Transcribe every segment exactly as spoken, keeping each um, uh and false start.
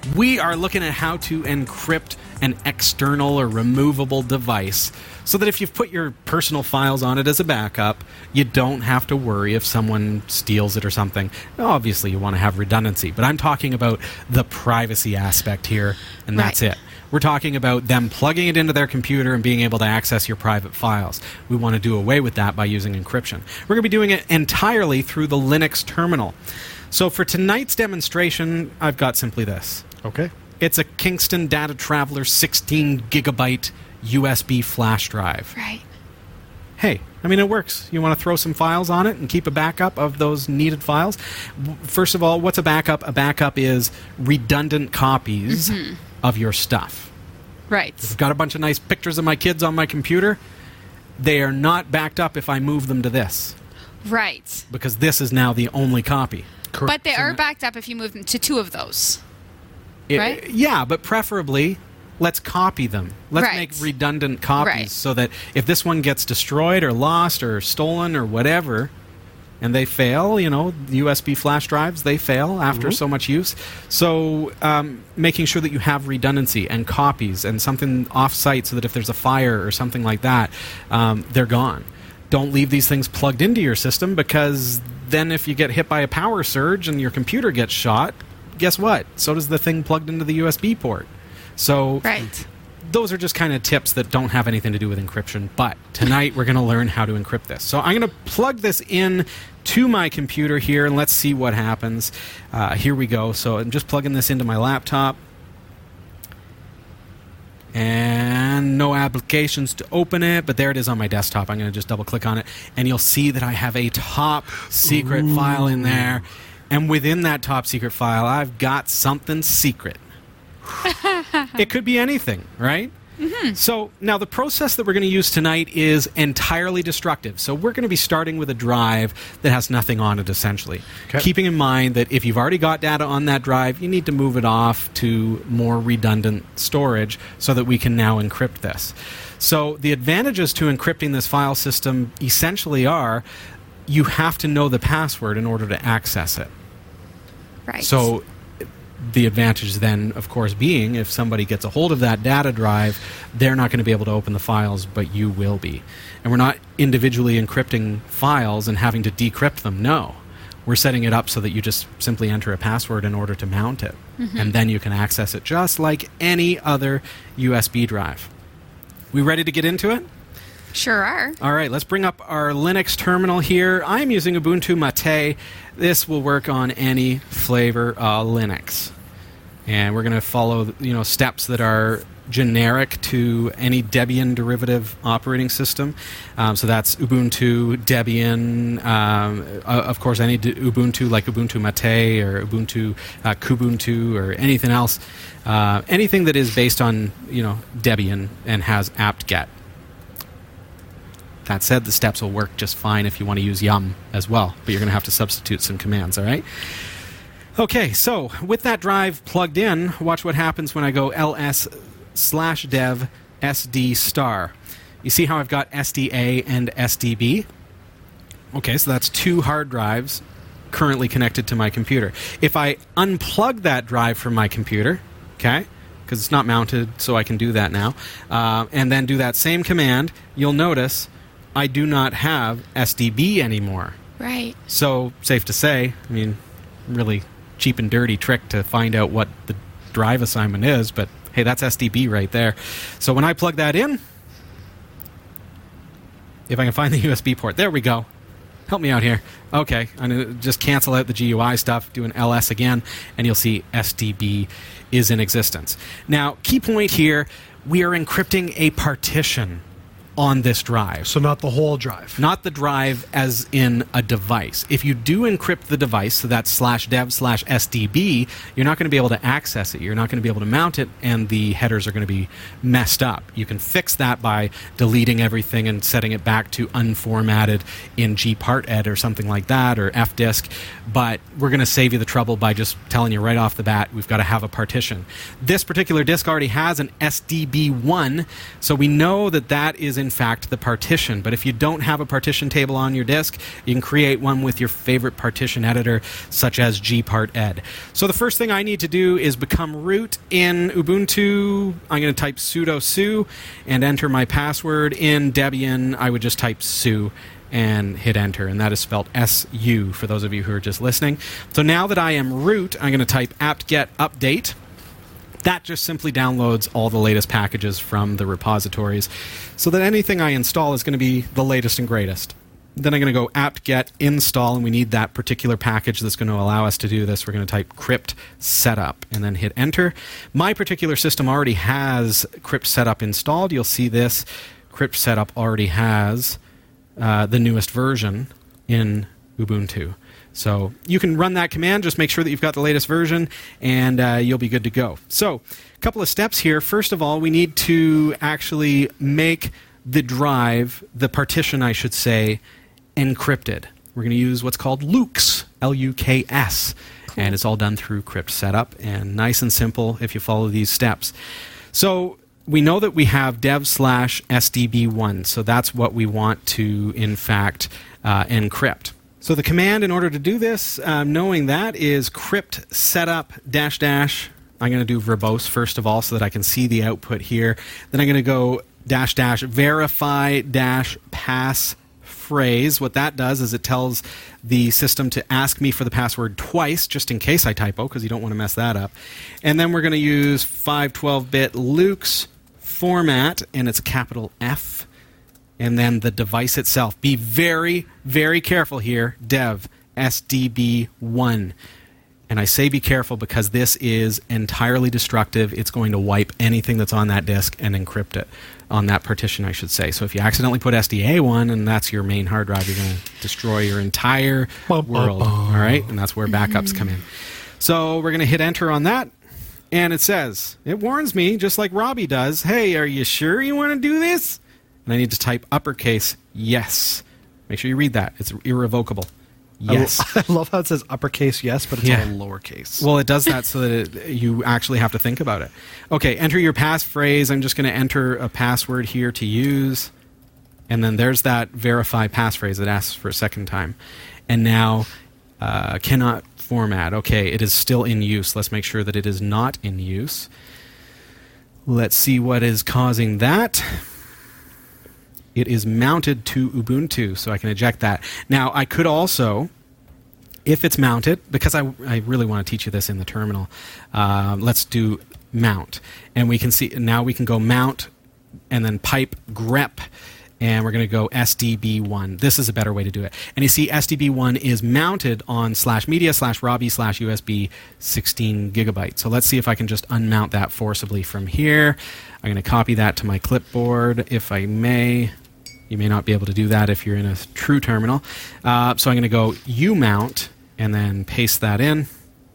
We are looking at how to encrypt an external or removable device so that if you've put your personal files on it as a backup, you don't have to worry if someone steals it or something. Now, obviously, you want to have redundancy, but I'm talking about the privacy aspect here, and that's Right. it. We're talking about them plugging it into their computer and being able to access your private files. We want to do away with that by using encryption. We're going to be doing it entirely through the Linux terminal. So for tonight's demonstration, I've got simply this. Okay. It's a Kingston Data Traveler sixteen gigabyte U S B flash drive. Right. Hey, I mean, it works. You want to throw some files on it and keep a backup of those needed files? W- First of all, what's a backup? A backup is redundant copies Mm-hmm. of your stuff. Right. I've got a bunch of nice pictures of my kids on my computer. They are not backed up if I move them to this, Right. because this is now the only copy. Correct. But they are backed up if you move them to two of those. It- Right? Yeah, but preferably, let's copy them. Let's Right. make redundant copies Right. so that if this one gets destroyed or lost or stolen or whatever, and they fail, you know, U S B flash drives, they fail after so much use. So um, making sure that you have redundancy and copies and something off-site so that if there's a fire or something like that, um, they're gone. Don't leave these things plugged into your system, because then if you get hit by a power surge and your computer gets shot, guess what? So does the thing plugged into the U S B port. So Right. those are just kind of tips that don't have anything to do with encryption. But tonight we're going to learn how to encrypt this. So I'm going to plug this in to my computer here, and let's see what happens. Uh, here we go. So I'm just plugging this into my laptop. And no applications to open it, but there it is on my desktop. I'm going to just double click on it, and you'll see that I have a top secret Ooh. file in there. And within that top secret file, I've got something secret. It could be anything, right? Mm-hmm. So now the process that we're going to use tonight is entirely destructive. So we're going to be starting with a drive that has nothing on it, essentially. Okay. Keeping in mind that if you've already got data on that drive, you need to move it off to more redundant storage so that we can now encrypt this. So the advantages to encrypting this file system essentially are you have to know the password in order to access it. Right. So the advantage then, of course, being if somebody gets a hold of that data drive, they're not going to be able to open the files, but you will be. And we're not individually encrypting files and having to decrypt them. No. We're setting it up so that you just simply enter a password in order to mount it. Mm-hmm. And then you can access it just like any other U S B drive. We ready to get into it? Sure are. All right, let's bring up our Linux terminal here. I'm using Ubuntu Mate. This will work on any flavor of Linux. And we're going to follow, you know, steps that are generic to any Debian derivative operating system. Um, so that's Ubuntu, Debian, um, uh, of course, any d- Ubuntu like Ubuntu Mate or Ubuntu uh, Kubuntu or anything else. Uh, anything that is based on, you know, Debian and has apt-get. That said, the steps will work just fine if you want to use yum as well, but you're going to have to substitute some commands, all right? Okay, so with that drive plugged in, watch what happens when I go ls slash dev sd star. You see how I've got S D A and S D B? Okay, so that's two hard drives currently connected to my computer. If I unplug that drive from my computer, okay, because it's not mounted, so I can do that now, uh, and then do that same command, you'll notice I do not have S D B anymore. Right. So, safe to say, I mean, really cheap and dirty trick to find out what the drive assignment is, but hey, that's S D B right there. So when I plug that in, if I can find the U S B port, there we go. Help me out here. Okay, I'm going to just cancel out the G U I stuff, do an L S again, and you'll see S D B is in existence. Now, key point here, we are encrypting a partition on this drive. So not the whole drive. Not the drive as in a device. If you do encrypt the device, so that's slash dev slash S D B, you're not going to be able to access it. You're not going to be able to mount it, and the headers are going to be messed up. You can fix that by deleting everything and setting it back to unformatted in gparted or something like that, or fdisk, but we're going to save you the trouble by just telling you right off the bat, we've got to have a partition. This particular disk already has an S D B one, so we know that that is in fact, the partition. But if you don't have a partition table on your disk, you can create one with your favorite partition editor, such as gparted. So the first thing I need to do is become root in Ubuntu. I'm going to type sudo su and enter my password. In Debian, I would just type su and hit enter, and that is spelled S U for those of you who are just listening. So now that I am root, I'm going to type apt-get update. That just simply downloads all the latest packages from the repositories so that anything I install is going to be the latest and greatest. Then I'm going to go apt-get install, and we need that particular package that's going to allow us to do this. We're going to type crypt setup and then hit enter. My particular system already has crypt setup installed. You'll see this. Crypt setup already has uh, the newest version in Ubuntu. So you can run that command, just make sure that you've got the latest version, and uh, you'll be good to go. So a couple of steps here. First of all, we need to actually make the drive, the partition, I should say, encrypted. We're going to use what's called Luks, L U K S, cool. And it's all done through crypt setup, and nice and simple if you follow these steps. So we know that we have dev slash S D B one, so that's what we want to, in fact, uh, encrypt. So the command in order to do this, um, knowing that, is crypt setup dash dash. I'm going to do verbose first of all so that I can see the output here. Then I'm going to go dash dash verify dash pass phrase. What that does is it tells the system to ask me for the password twice, just in case I typo, because you don't want to mess that up. And then we're going to use five twelve bit Luks format, and it's a capital F. And then the device itself. Be very, very careful here. Dev S D B one. And I say be careful because this is entirely destructive. It's going to wipe anything that's on that disk and encrypt it on that partition, I should say. So if you accidentally put S D A one and that's your main hard drive, you're going to destroy your entire world. All right? And that's where backups come in. So we're going to hit enter on that. And it says, it warns me, just like Robbie does, hey, are you sure you want to do this? And I need to type uppercase yes. Make sure you read that. It's irrevocable. Yes. I, lo- I love how it says uppercase yes, but it's yeah. all lowercase. Well, it does that so that it, you actually have to think about it. Okay, enter your passphrase. I'm just going to enter a password here to use. And then there's that verify passphrase that asks for a second time. And now uh, cannot format. Okay, it is still in use. Let's make sure that it is not in use. Let's see what is causing that. It is mounted to Ubuntu, so I can eject that. Now, I could also, if it's mounted, because I, I really want to teach you this in the terminal, uh, let's do mount. And we can see, now we can go mount and then pipe grep, and we're going to go S D B one. This is a better way to do it. And you see S D B one is mounted on slash media slash Robbie slash U S B sixteen gigabyte. So let's see if I can just unmount that forcibly from here. I'm going to copy that to my clipboard, if I may. You may not be able to do that if you're in a true terminal. Uh, so I'm going to go umount and then paste that in.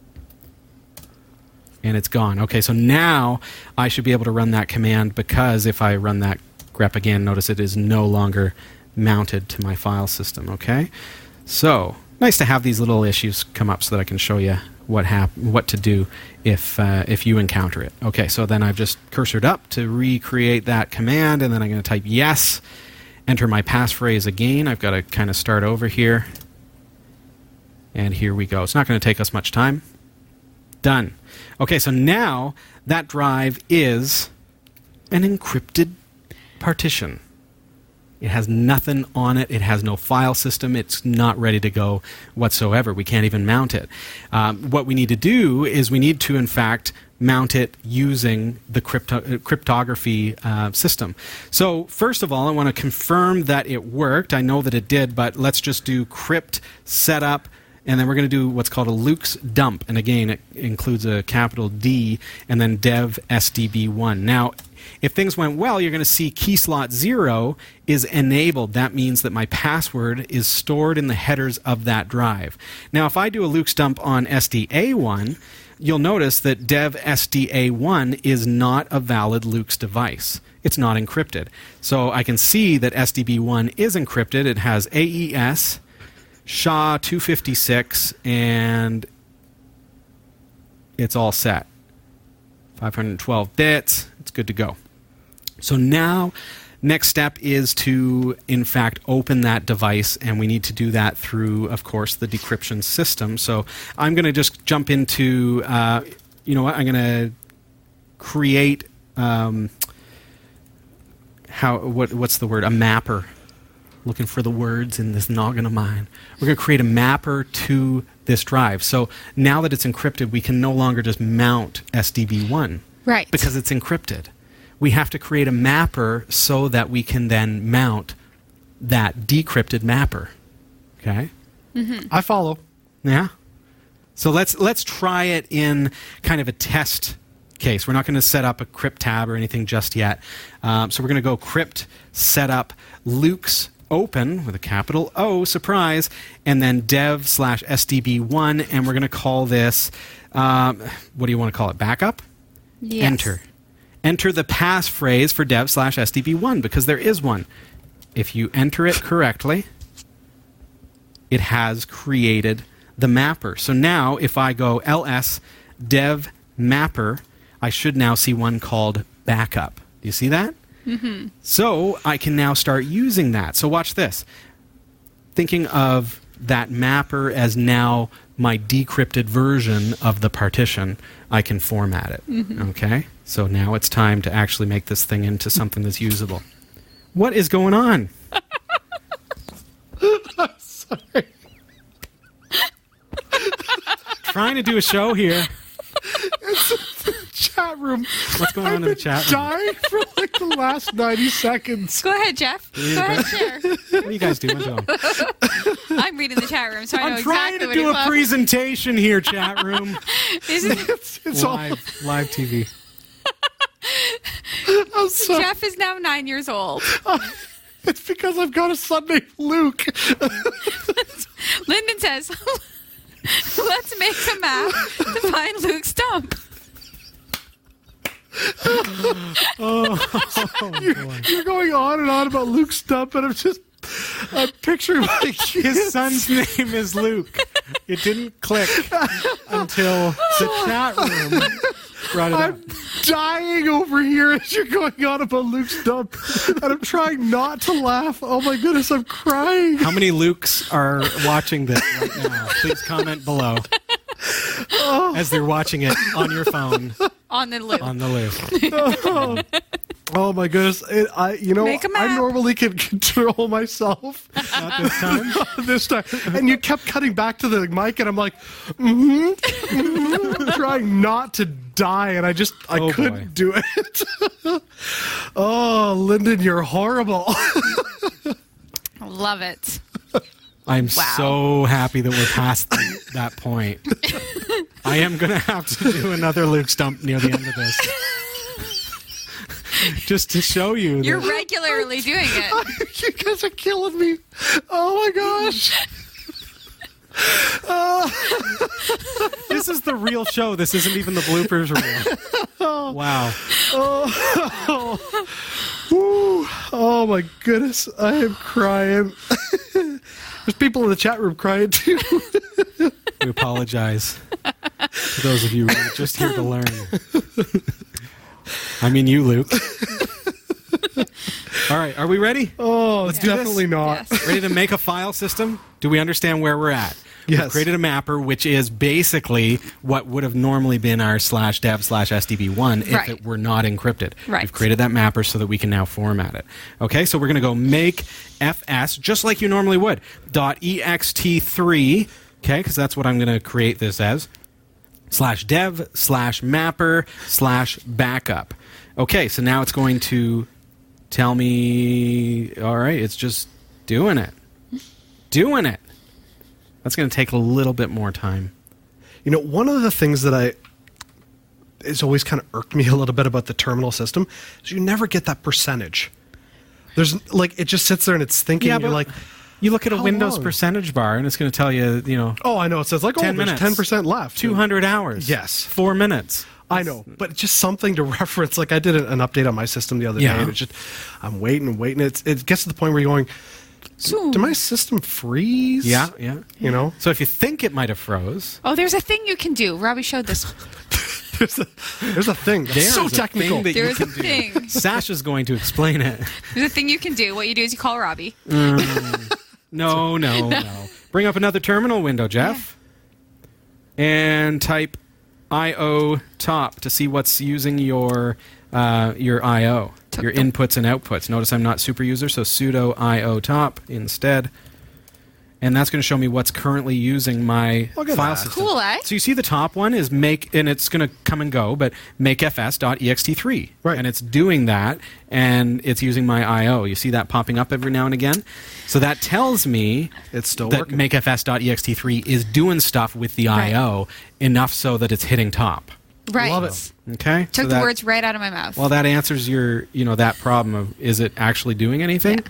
And it's gone. Okay, so now I should be able to run that command, because if I run that grep again, notice it is no longer mounted to my file system. Okay, so nice to have these little issues come up so that I can show you what hap- what to do if uh, if you encounter it. Okay, so then I've just cursored up to recreate that command, and then I'm going to type yes. Enter my passphrase again. I've got to kind of start over here. And here we go. It's not going to take us much time. Done. Okay, so now that drive is an encrypted partition. It has nothing on it. It has no file system. It's not ready to go whatsoever. We can't even mount it. Um, what we need to do is we need to, in fact, mount it using the crypto- cryptography uh, system. So first of all, I want to confirm that it worked. I know that it did, but let's just do crypt setup, and then we're going to do what's called a Luks dump. And again, it includes a capital D and then dev S D B one. Now, if things went well, you're going to see key slot zero is enabled. That means that my password is stored in the headers of that drive. Now, if I do a Luks dump on S D A one, you'll notice that dev S D A one is not a valid Luks device. It's not encrypted. So I can see that S D B one is encrypted. It has A E S, S H A two fifty-six, and it's all set. five hundred twelve bits. It's good to go. So now next step is to, in fact, open that device, and we need to do that through, of course, the decryption system. So I'm going to just jump into, uh, you know what, I'm going to create, um, how what what's the word, a mapper. Looking for the words in this noggin of mine. We're going to create a mapper to this drive. So now that it's encrypted, we can no longer just mount S D B one. Right. Because it's encrypted. We have to create a mapper so that we can then mount that decrypted mapper. Okay? Mm-hmm. I follow. Yeah? So let's let's try it in kind of a test case. We're not going to set up a crypt tab or anything just yet. Um, so we're going to go crypt setup Luke's open with a capital O, surprise, and then dev slash S D B one, and we're going to call this, um, what do you want to call it, backup? Yes. Enter. Enter the passphrase for dev slash S D B one, because there is one. If you enter it correctly, it has created the mapper. So now, if I go ls dev mapper, I should now see one called backup. Do you see that? Mm-hmm. So I can now start using that. So watch this. Thinking of that mapper as now my decrypted version of the partition, I can format it. Mm-hmm. Okay? So now it's time to actually make this thing into something that's usable. What is going on? I'm sorry. Trying to do a show here. It's the chat room. What's going on I've in the been chat room? dying for like the last ninety seconds. Go ahead, Jeff. Go ahead, share. What are you guys doing to him? I'm reading the chat room, so I know I'm trying exactly to what do he's a up. presentation here, chat room. This is- It's, it's all. live, live T V. I'm sorry. Jeff is now nine years old. It's because I've got a son named Luke. Lyndon says, let's make a map to find Luke's dump. you're, you're going on and on about Luke's stuff, and I'm just. I'm picturing like His son's name is Luke. It didn't click until the chat room brought it up. I'm dying over here as you're going on about Luke's dump, and I'm trying not to laugh. Oh my goodness, I'm crying. How many Lukes are watching this right now? Please comment below as they're watching it on your phone On the loop. on the Luke. Oh, oh my goodness, it, I you know Make a I map. normally can control myself. Not this time. Not this time, and you kept cutting back to the mic, and I'm like, mm-hmm, mm-hmm, trying not to die, and I just I Oh, couldn't boy. do it. Oh, Lyndon, you're horrible. Love it. I'm Wow. so happy that we're past the, that point. I am going to have to do another Luke stump near the end of this. Just to show you. You're that regularly doing it. You guys are killing me. Oh my gosh. this is the real show. This isn't even the bloopers reel. Wow. Oh, Woo. Oh my goodness, I am crying. There's people in the chat room crying too. We apologize to those of you who are just here to learn. I mean you, Luke. All right, are we ready? Oh, it's do this? definitely not. Yes. Ready to make a file system? Do we understand where we're at? Yes. We've created a mapper, which is basically what would have normally been our slash dev slash S D B one if Right. it were not encrypted. Right. We've created that mapper so that we can now format it. Okay, so we're going to go make fs, just like you normally would, dot E X T three, okay, because that's what I'm going to create this as, slash dev slash mapper slash backup. Okay, so now it's going to tell me, all right, it's just doing it. Doing it. That's going to take a little bit more time. You know, one of the things that I it's always kind of irked me a little bit about the terminal system is you never get that percentage. There's like it just sits there and it's thinking. Yeah, and you're but like, you look at a how Windows long? percentage bar, and it's going to tell you, you know, oh, I know. It says like, oh, ten there's minutes, ten percent left. two hundred hours. Yes. four minutes. I know, but just something to reference. Like I did an, an update on my system the other Yeah. day, and it's just I'm waiting and waiting. It's it gets to the point where you're going, So- did my system freeze? Yeah, yeah. You know. So if you think it might have froze, Oh, there's a thing you can do. Robbie showed this. there's, a, there's a thing. That's There's so a technical. thing that you There's a can do. thing. Sasha's going to explain it. There's a thing you can do. What you do is you call Robbie. Mm. No, no, no. Bring up another terminal window, Jeff. And type I O top to see what's using your uh, your I O, Top, your top. inputs and outputs. Notice I'm not super user, so sudo I O top instead. And that's going to show me what's currently using my Look at file that. system. Cool, eh? So you see the top one is make, and it's going to come and go, but make f s dot e x t three. Right. And it's doing that, and it's using my I O. You see that popping up every now and again? So that tells me It's still that working. make f s dot e x t three is doing stuff with the Right. I O enough so that it's hitting top. Right. Love it. Okay? Took So the that- words right out of my mouth. Well, that answers your, you know, that problem of is it actually doing anything?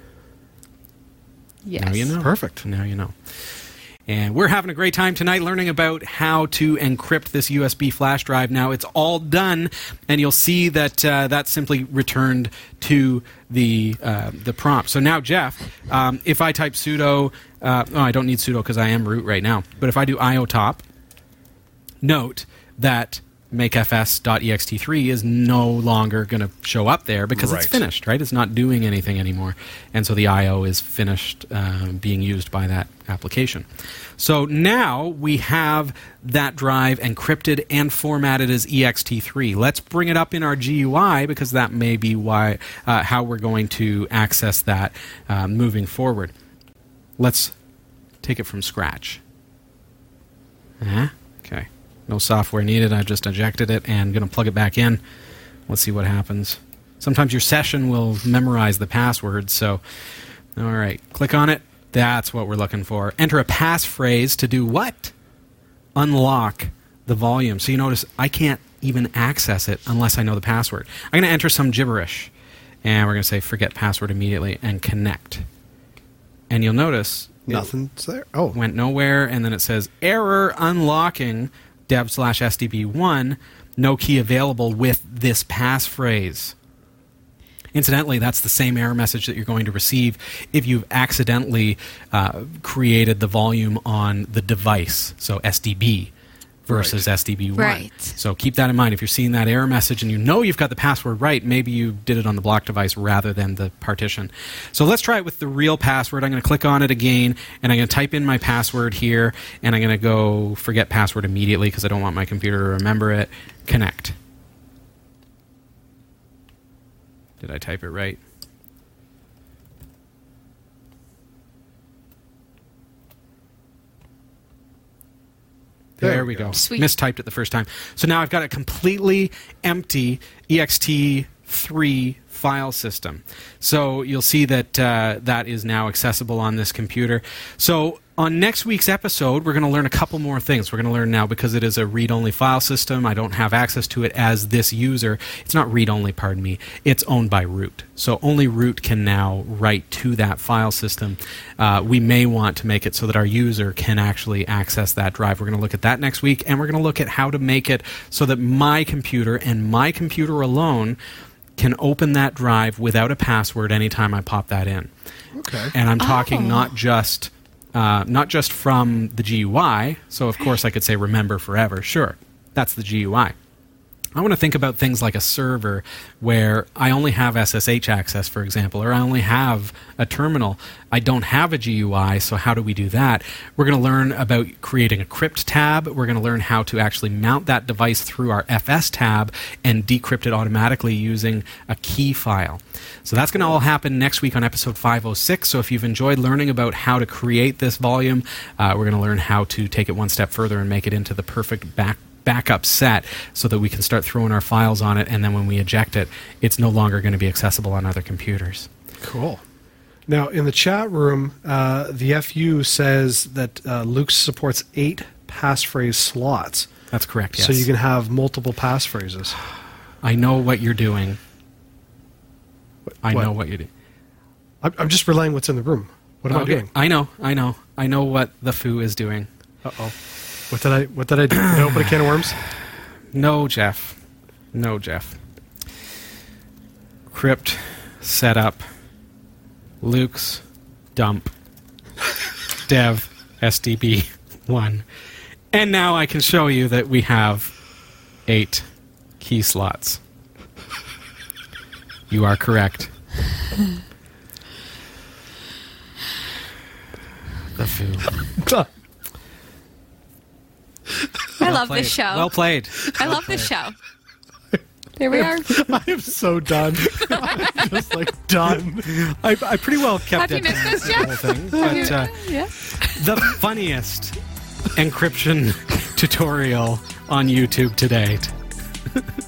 yes. Now you know. Perfect. Now you know. And we're having a great time tonight learning about how to encrypt this U S B flash drive. Now it's all done, and you'll see that uh, that's simply returned to the uh, the prompt. So now, Jeff, um, if I type sudo, uh, oh, I don't need sudo because I am root right now. But if I do I O top, note that make f s dot e x t three is no longer going to show up there because it's Right. finished, right? It's not doing anything anymore. And so the I O is finished uh, being used by that application. So now we have that drive encrypted and formatted as e x t three. Let's bring it up in our G U I because that may be why uh, how we're going to access that uh, moving forward. Let's take it from scratch. Uh-huh. Okay. No software needed. I just ejected it and going to plug it back in. Let's see what happens. Sometimes your session will memorize the password. So, all right, click on it. That's what we're looking for. Enter a passphrase to do what? Unlock the volume. So you notice I can't even access it unless I know the password. I'm going to enter some gibberish. And we're going to say forget password immediately and connect. And you'll notice it Nothing's there. Oh, went nowhere, and then it says error unlocking dev slash S D B one, no key available with this passphrase. Incidentally, that's the same error message that you're going to receive if you've accidentally uh, created the volume on the device, so S D B versus Right. S D B one. Right. So keep that in mind. If you're seeing that error message and you know you've got the password right, maybe you did it on the block device rather than the partition. So let's try it with the real password. I'm going to click on it again, and I'm going to type in my password here, and I'm going to go forget password immediately because I don't want my computer to remember it. Connect. Did I type it right? There, There we we go. go. Sweet. Mistyped it the first time. So now I've got a completely empty E X T three file system. So you'll see that uh, that is now accessible on this computer. So on next week's episode, we're going to learn a couple more things. We're going to learn now, because it is a read-only file system, I don't have access to it as this user. It's not read-only, pardon me. It's owned by root. So only root can now write to that file system. Uh, we may want to make it so that our user can actually access that drive. We're going to look at that next week, and we're going to look at how to make it so that my computer and my computer alone can open that drive without a password anytime I pop that in. okay. And I'm talking Oh. not just uh, not just from the G U I. So of course I could say remember forever. Sure, that's the G U I. I want to think about things like a server where I only have S S H access, for example, or I only have a terminal. I don't have a G U I, so how do we do that? We're going to learn about creating a crypt tab. We're going to learn how to actually mount that device through our F S tab and decrypt it automatically using a key file. So that's going to all happen next week on episode five oh six. So if you've enjoyed learning about how to create this volume, uh, we're going to learn how to take it one step further and make it into the perfect back backup set so that we can start throwing our files on it, and then when we eject it, it's no longer going to be accessible on other computers. Cool. Now, in the chat room, uh, the F U says that uh, Luke supports eight passphrase slots. That's correct, yes. So you can have multiple passphrases. I know what you're doing. I What? know what you're doing. I'm, I'm just relaying what's in the room. What am I doing? I know, I know. I know what the foo is doing. Uh-oh. What did I What did I do? Did I open a can of worms? No, Jeff. No, Jeff. Crypt setup. Luke's dump. Dev S D B one. And now I can show you that we have eight key slots. You are correct. The Foo. I love Played. this show. Well played. I love this show. There we are. I am so done. I'm just like done. I, I pretty well kept Have you it. missed this, the Jeff? whole thing, but uh, Yeah. the funniest encryption tutorial on YouTube to date.